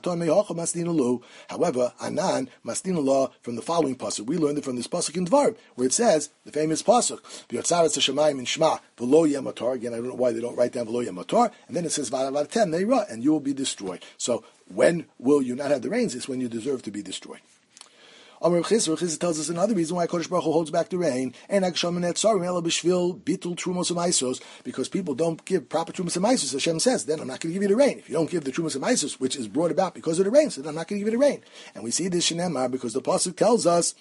However, Anan Masdinalu from the following pasuk. We learned it from this pasuk in Dvarim, where it says, the famous pasuk, V'yotzaretz Hashemayim in Shema, V'lo Yematar. Again, I don't know why they don't write down V'lo Yematar. And then it says, V'avatem Neira, and you will be destroyed. So when will you not have the rains? It's when you deserve to be destroyed. Amar Chizr, Chizr tells us another reason why Kodesh Baruch Hu holds back the rain, and because people don't give proper trumas and maisos. Hashem says, then I'm not going to give you the rain. If you don't give the trumas and maisos, which is brought about because of the rain, so then I'm not going to give you the rain. And we see this Shenemar because the pasuk tells us,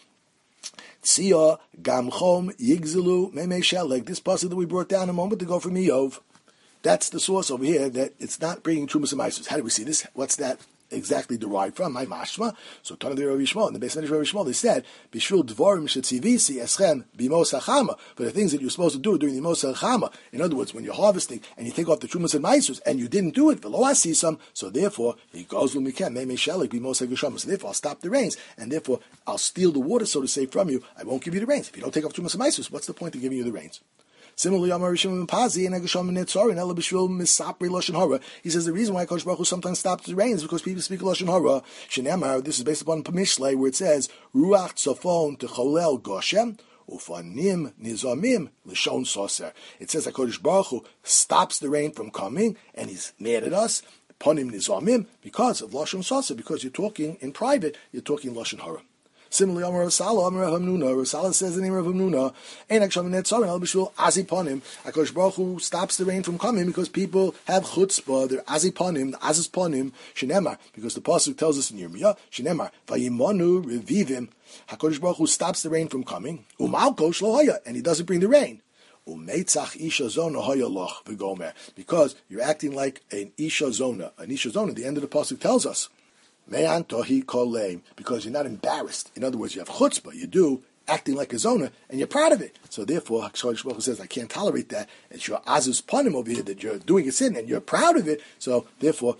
Tzia Gam Chom Yigzelu Memei Sheleg. This pasuk that we brought down a moment ago from Eov, that's the source over here that it's not bringing trumas and maisos. How do we see this? What's that exactly derived from? My mashma. So Tana de Rabbi Shmuel, in the base of Rabbi Shmuel, they said, Bishvil dvorim shetzivisi eschem bimos hachama. For the things that you're supposed to do during the mos hachama. In other words, when you're harvesting and you take off the trumas and maisus and you didn't do it, v'lo asisam. So therefore, he goes lumikem mei shelik bimos hagashama. So therefore, I'll stop the rains and therefore I'll steal the water, so to say, from you. I won't give you the rains. If you don't take off trumas and maisus, what's the point of giving you the rains? Similarly, Amar Rishon Pazi and Agasham Netzor and Ela B'Shvil Misapri Lashon Hara. He says the reason why Kodesh Baruch Hu sometimes stops the rain is because people speak Lashon Hara. Shenemar, this is based upon Mishlei, where it says Ruach Tzafon Techolel Goshem Ufanim Nizamim Lishon Soser. It says that Kodesh Baruch Hu stops the rain from coming, and He's mad at us. Panim Nizamim because of Lashon Soser, because you're talking in private, you're talking Lashon Hara. Similarly, Amar Rasala, Amar Hamnuna, Rasala says the name of Hamnuna, Ein Aksham Netzor and El Bishvil Aziponim. HaKadosh Baruch Hu stops the rain from coming because people have chutzpah, they're Aziponim, the Azizponim, Shenemar, because the pasuk tells us in Yirmiyah, Shenemar, Vayimonu Revivim. HaKadosh Baruch Hu stops the rain from coming, Umalko Shlohoya, and He doesn't bring the rain. Umeitzach Isha Zona Hoyaloch V'Gomer, because you're acting like an Isha Zona. An Isha Zona, the end of the pasuk tells us, Me'an tohi kolem, because you're not embarrassed. In other words, you have chutzpah. You do acting like a zona, and you're proud of it. So therefore, HaKadosh Baruch Hu says, I can't tolerate that. It's your azus panim over here that you're doing a sin, and you're proud of it. So therefore,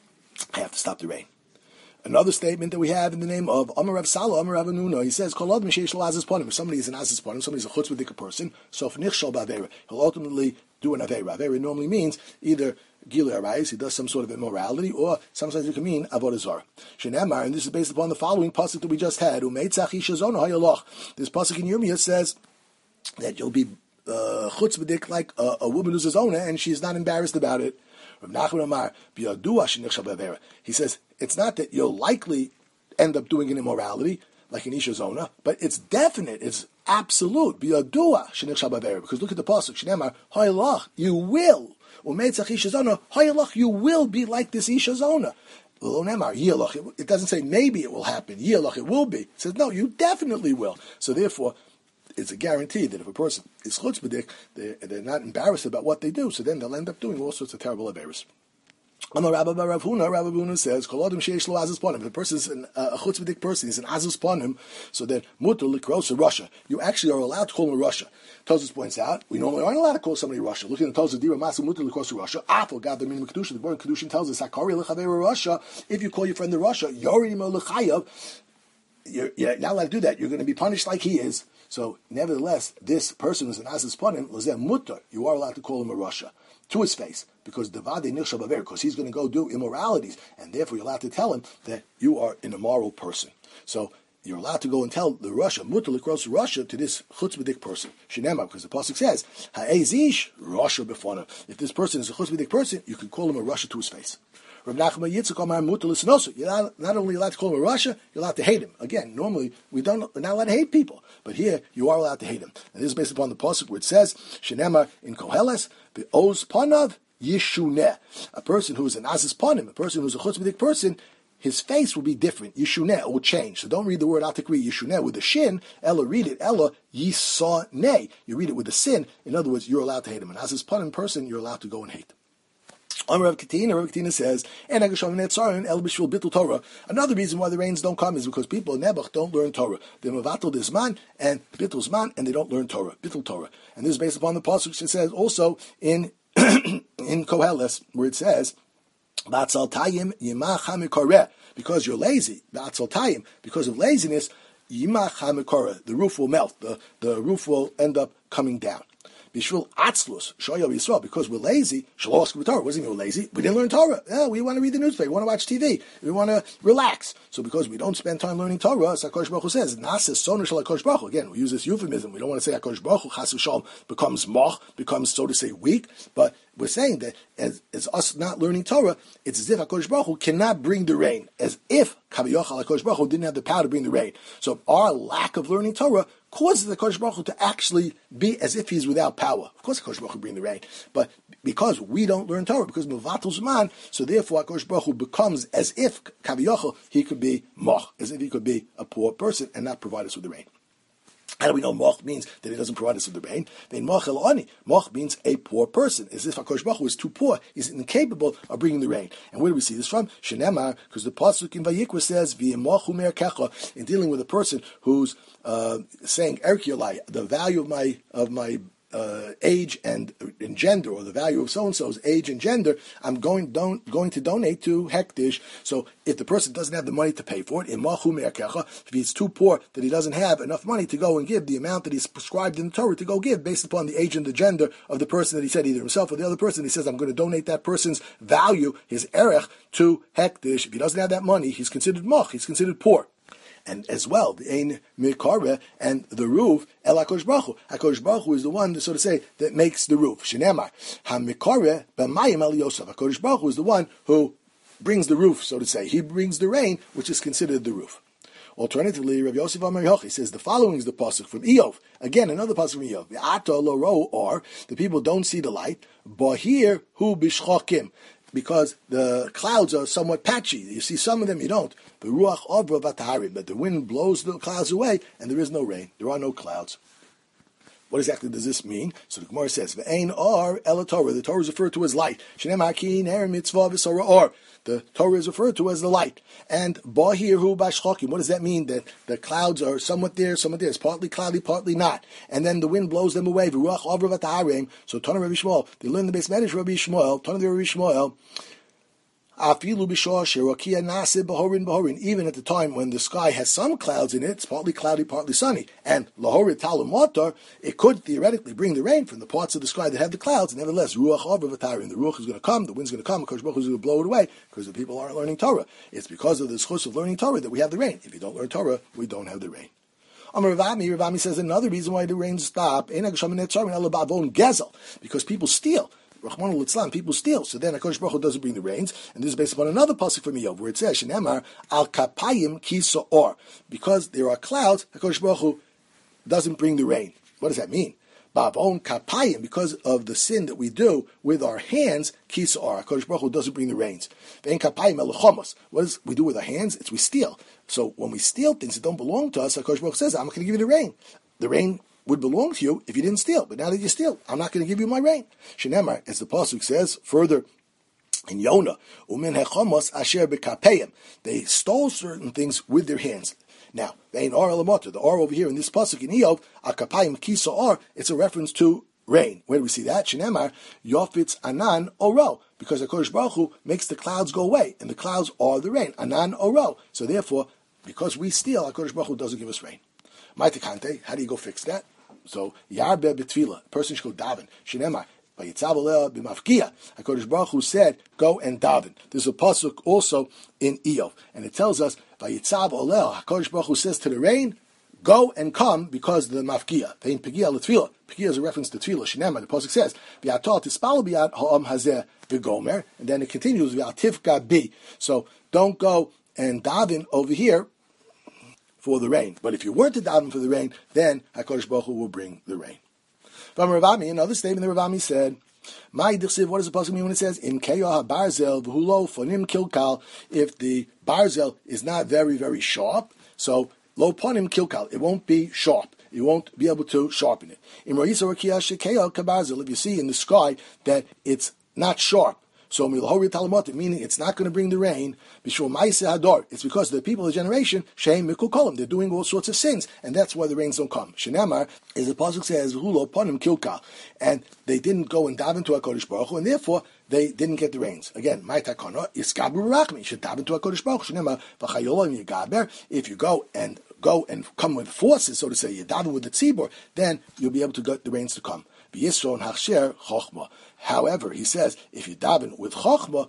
I have to stop the rain. Another statement that we have in the name of Amar Rav Salo, Amar Rav Anuna, he says, Kol adam sheish lo azus panim. If somebody is an azus panim, somebody is a chutzpah person, so if nichshal b'avera, he'll ultimately do an avera. Avera normally means either Gilui Arayis, he does some sort of immorality, or sometimes it can mean Avodah Zarah. Shenemar, and this is based upon the following pasuk that we just had. Umeitzach Isha Zona Hayaloch. This pasuk in Yirmiyah says that you'll be uh, chutzpahdik like a, a woman who's a zona, and she's not embarrassed about it. Rav Nachman Amar, B'yadua shenichshal b'avera. He says it's not that you'll likely end up doing an immorality like an Isha Zona, but it's definite, it's absolute. B'yadua shenichshal b'avera. Because look at the pasuk. Shenemar Hayaloch. You will. You will be like this Isha Zona. It doesn't say maybe it will happen. It will be. It says, no, you definitely will. So therefore, it's a guarantee that if a person is chutzpahdik, they're, they're not embarrassed about what they do, so then they'll end up doing all sorts of terrible averos. Amar Rabba bar Rav Huna, Rabba Huna says, "Kol adam sheish lo azus panim." If the person is an, uh, a chutzpahdik person, he's an azus panim, so then mutar likros a Russia. You actually are allowed to call him a Russia. Tosfos points out, we normally aren't allowed to call somebody Russia. Looking at the Tosfos, Dira Masu mutar likros a Russia. Afal God the meaning of kedusha. The word kedusha tells us, "Hakari lechaver Russia." If you call your friend the Russia, yori mo lechayav. You're, you're not allowed to do that. You're going to be punished like he is. So, nevertheless, this person who's an azus panim, lazeh mutar. You are allowed to call him a Russia to his face, because devade nirshab aver, because he's going to go do immoralities, and therefore you're allowed to tell him that you are an immoral person. So you're allowed to go and tell the Russia, mutar likros Russia, to this chutzpahdik person. Shinema, because the pasuk says, ha'ezish Russia befana. If this person is a chutzpahdik person, you can call him a Russia to his face. Rav Nachman Yitzchak Amar mutar l'snoso. You're not, not only allowed to call him a Russia, you're allowed to hate him. Again, normally we don't, we're not allowed to hate people, but here you are allowed to hate him. And this is based upon the pasuk where it says, Shinema in Koheles, the oz panav yishuneh. A person who is an azus panim, a person who is a chutzpahdik person, his face will be different. Yishuneh, it will change. So don't read the word atikri yishuneh with a shin. Ella, read it. Ella yisoneh. You read it with a sin. In other words, you're allowed to hate him. An azus panim person, you're allowed to go and hate. Amar Rav Katina, Rav Katina says, another reason why the rains don't come is because people in Nebuch don't learn Torah. They're mevatel disman and bittul zman, and they don't learn Torah, bittul Torah. And this is based upon the pasuk which it says also in in Koheles, where it says, because you're lazy, because of laziness, the roof will melt, the, the roof will end up coming down. Bishvil atzlus shoyav Yisrael, because we're lazy. Shalosh Torah wasn't even lazy. We didn't learn Torah. Yeah, we want to read the newspaper. We want to watch T V. We want to relax. So because we don't spend time learning Torah, as HaKadosh Baruch Hu says, Nases Soner Shel HaKadosh Baruch Hu. Again, we use this euphemism. We don't want to say HaKadosh Baruch Hu Chas v'Shalom becomes moch, becomes so to say weak, but we're saying that as, as us not learning Torah, it's as if HaKadosh Baruch Hu cannot bring the rain, as if Kaviyachal HaKadosh Baruch Hu didn't have the power to bring the rain. So our lack of learning Torah causes the HaKadosh Baruch Hu to actually be as if he's without power. Of course, HaKadosh Baruch Hu bring the rain, but because we don't learn Torah, because Mevatul Zman, so therefore HaKadosh Baruch Hu becomes as if Kaviyachal he could be moch, as if he could be a poor person and not provide us with the rain. How do we know moch means that he doesn't provide us with the rain? Then moch el ani. Moch means a poor person. As if HaKadosh Baruch Hu is too poor, he's incapable of bringing the rain. And where do we see this from? Shenemar, because the pasuk in Vayikra says, "V'yemochu merkecha," in dealing with a person who's uh, saying erkiolai, the value of my of my Uh, age and, and gender, or the value of so-and-so's age and gender, I'm going don't, going to donate to Hektish. So if the person doesn't have the money to pay for it, if he's too poor that he doesn't have enough money to go and give the amount that he's prescribed in the Torah to go give, based upon the age and the gender of the person that he said, either himself or the other person, he says, I'm going to donate that person's value, his erech, to Hektish. If he doesn't have that money, he's considered moch, he's considered poor. And as well, the ein mikare and the roof, el HaKadosh Baruch Hu. HaKadosh Baruch Hu is the one, so to say, that makes the roof. Shenemar, ha-mikare b'mayim el Yosef. HaKadosh Baruch Hu is the one who brings the roof, so to say. He brings the rain, which is considered the roof. Alternatively, Rav Yosef Amar Yochi says the following is the pasuk from Eov. Again, another pasuk from Eov. V'ata lo ro, or the people don't see the light. Bahir hu bishchokim. Because the clouds are somewhat patchy. You see some of them, you don't. But ruach avra v'taharim, but the wind blows the clouds away, and there is no rain. There are no clouds. What exactly does this mean? So the Gemara says, "V'ein or el Torah." The Torah is referred to as light. Shneim hakin er mitzvah v'sora or. The Torah is referred to as the light. And bahir hu bashchokim. What does that mean? That the clouds are somewhat there, somewhat there. It's partly cloudy, partly not. And then the wind blows them away. V'ruach avra v'taharim. So Tana Rabbi Shmuel, they learn the base medrash Rabbi Shmuel. Tana Rabbi Shmuel. Even at the time when the sky has some clouds in it, it's partly cloudy, partly sunny. And lahorit talum water, it could theoretically bring the rain from the parts of the sky that have the clouds. Nevertheless, ruach avra v'taharim, the ruach is going to come, the wind's going to come, HaKadosh Baruch Hu is going to blow it away because the people aren't learning Torah. It's because of the schus of learning Torah that we have the rain. If you don't learn Torah, we don't have the rain. Amar Ravami, Ravami says another reason why the rain stopped because people steal. Rahman al-Islam, people steal. So then HaKadosh Baruch Hu doesn't bring the rains. And this is based upon another pasuk from Eov, where it says, Shenemar al kapayim kisa or. Because there are clouds, HaKadosh Baruch Hu doesn't bring the rain. What does that mean? Ba'avon kapayim, because of the sin that we do with our hands, kisa or. HaKadosh Baruch Hu doesn't bring the rains. Ve'en kapayim eluchomos. What does we do with our hands? It's we steal. So when we steal things that don't belong to us, HaKadosh Baruch Hu says, I'm not going to give you the rain. The rain would belong to you if you didn't steal. But now that you steal, I'm not going to give you my rain. Shenemar, as the pasuk says further in Yonah, umin hechamos asher b'kapeyim. They stole certain things with their hands. Now, they ain't ar elamoter. The ar over here in this pasuk in Eov, akapayim kisa ar. It's a reference to rain. Where do we see that? Shenemar yofitz anan oro, because HaKadosh Baruch Hu makes the clouds go away, and the clouds are the rain. Anan oro. So therefore, because we steal, HaKadosh Baruch Hu doesn't give us rain. Maitikante, how do you go fix that? So yarbe betfila, a person should go daven. Shenemar vayitzav aleh b'mafkia. HaKadosh Baruch Hu said, go and daven. There's a pasuk also in Eov, and it tells us vayitzav aleh. HaKadosh Baruch Hu says to the rain, go and come, because the mafkia. Vein pegia l'tfila. Pegia is a reference to tefillah. Shinema, the pasuk says, v'atol tispal b'yad ha'am hazeh v'gomer, and then it continues v'atifka bi. So don't go and daven over here for the rain. But if you weren't to daven for the rain, then HaKadosh Baruch Hu will bring the rain. From Ravami, another statement that Ravami said, "My dichsiv." What does the pasuk mean when it says "Im keyo habarzel v'hulo fonim kilkal"? If the barzel is not very very sharp, so lo ponim kilkal, it won't be sharp. You won't be able to sharpen it. Im roisa rakia shekeyo kabarzel. If you see in the sky that it's not sharp, so milhori talamot, meaning it's not going to bring the rain. Bishul ma'aseh hador. It's because the people of the generation sheim mikul kolim. They're doing all sorts of sins, and that's why the rains don't come. Shenamar, as the pasuk says, "Hulo ponim kilkal," and they didn't go and daven to HaKadosh Baruch Hu, and therefore they didn't get the rains. Again, my takana iskabu rachmi. You should daven to HaKadosh Baruch Hu. Shenamar v'chayolam yigaber. If you go and go and come with forces, so to say, you daven with the tzibur, then you'll be able to get the rains to come. However, he says, if you daven with chokhmah,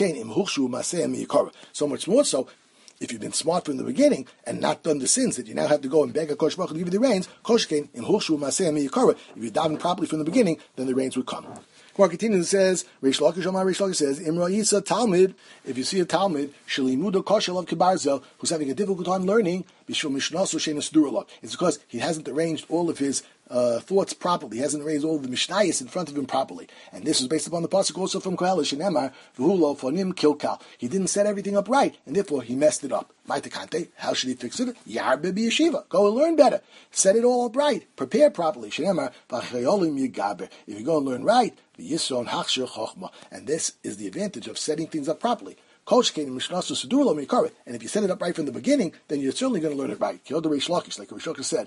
so much more so, if you've been smart from the beginning and not done the sins that you now have to go and beg HaKadosh Baruch Hu to give you the rains, if you daven properly from the beginning, then the rains would come. Gemara continues and says, Reish Lakish Omar Reish Lakish says, Imra Yisa Talmud, if you see a Talmud, Shalimudo Koshel of Kibarzel, who's having a difficult time learning, Bishul Mishnasu Shenas Duralov. It's because he hasn't arranged all of his uh, thoughts properly. He hasn't arranged all of the Mishnayos in front of him properly. And this is based upon the pasuk also from Koheles, Shenemar, V'hulo Fonim Kilkal. He didn't set everything up right, and therefore he messed it up. Maitakante, how should he fix it? Yarbe B'yeshiva. Go and learn better. Set it all up right. Prepare properly. Shenemar, V'chayolim Yigaber. If you go and learn right, and this is the advantage of setting things up properly. And if you set it up right from the beginning, then you're certainly going to learn it right. Like Reish Lakish said,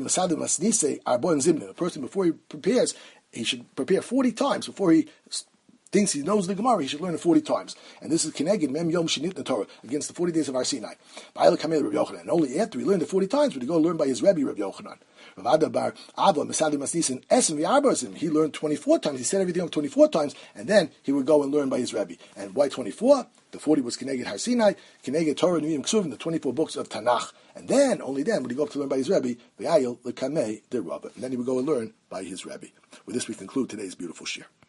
a person before he prepares, he should prepare forty times before he thinks he knows the Gemara. He should learn it forty times. And this is Keneged Mem Yom Shinit the Torah against the forty days of Har Sinai. And only after he learned it forty times would he go learn by his Rebbe Rav Yochanan. He learned twenty-four times. He said everything up twenty-four times, and then he would go and learn by his Rebbe. And why twenty-four? The forty was Keneged Har Sinai, Keneged Torah Nuyim Ksuvim, the twenty-four books of Tanakh. And then, only then, would he go up to learn by his Rebbe, V'ayil L'kamei de Rabba. And then he would go and learn by his Rebbe. With this, we conclude today's beautiful shir.